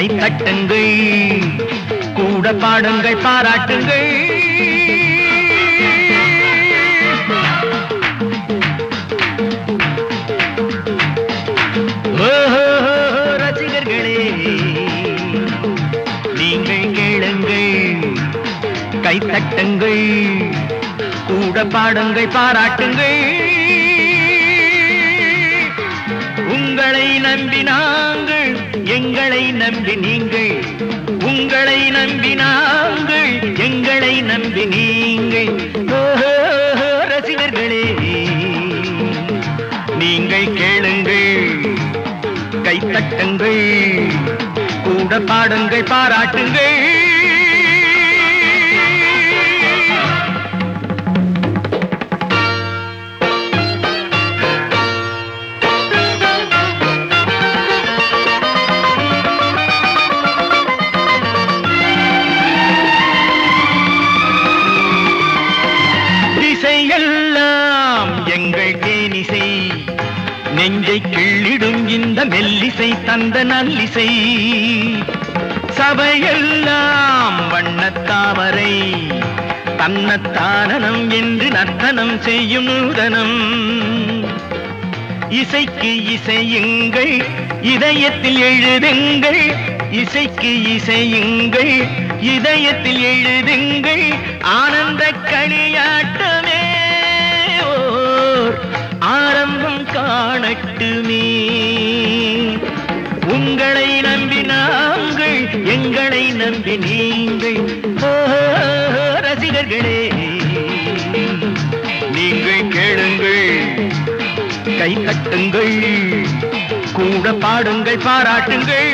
கைத்தட்டுங்கள், கூட பாடுங்கள், பாராட்டுங்கள். ரசிகர்களே, நீங்கள் கேளுங்கள், கைத்தட்டுங்கள், கூட பாடுங்கள், பாராட்டுங்கள். உங்களை நம்பி நாங்கள், எங்களை நம்பி நீங்கள், உங்களை நம்பி நாங்கள், எங்களை நம்பி நீங்கள். ரசிகர்களே, நீங்கள் கேளுங்கள், கைத்தட்டுங்கள், கூட பாடுங்கள், பாராட்டுங்கள். எல்லாம் எங்கள் தேனிசை, நெஞ்சை கிள்ளிடும் இந்த மெல்லிசை தந்த நல்லிசை. சபையெல்லாம் வண்ணத்தாமரை, தன்னத்தானனம் என்று நர்த்தனம் செய்யும் நூதனம். இசைக்கு இசையுங்கள், இதயத்தில் எழுதுங்கள், இசைக்கு இசையுங்கள், இதயத்தில் எழுதுங்கள். ஆனந்த களியாட்டமே ஓர் ஆரம்பம் காணட்டுமே. உங்களை நம்பி நாங்கள், எங்களை நம்பி நீங்கள். ரசிகர்களே, நீங்கள் கேளுங்கள், கைத்தட்டுங்கள், கூட பாடுங்கள், பாராட்டுங்கள்.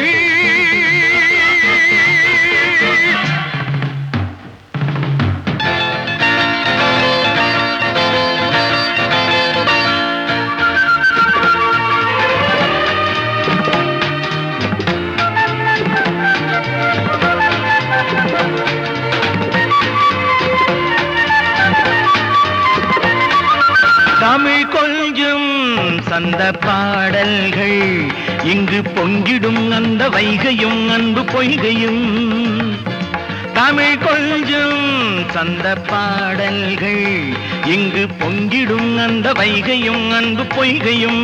தமிழ் கொஞ்சம் சந்த பாடல்கள், இங்கு பொங்கிடும் அந்த வைகையும் அன்பு பொய்கையும். தமிழ் கொஞ்சம் சந்த பாடல்கள், இங்கு பொங்கிடும் அந்த வைகையும் அன்பு பொய்கையும்.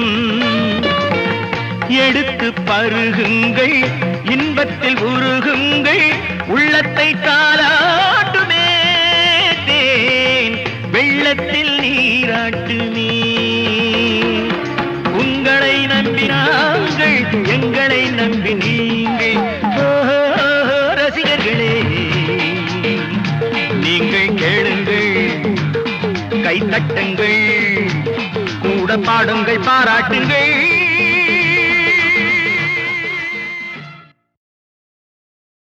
எடுத்து பருகுங்கள், இன்பத்தில் உருகுங்கள், உள்ளத்தை தாலாட்டுமே தேன் வெள்ளத்தில் நீராட்டுமே. உங்களை நம்பி நாங்கள், எங்களை நம்பி நீங்கள். ரசிகர்களே, நீங்கள் கேளுங்கள், கைத்தட்டுங்கள், கூட பாடுங்கள், பாராட்டுங்கள்.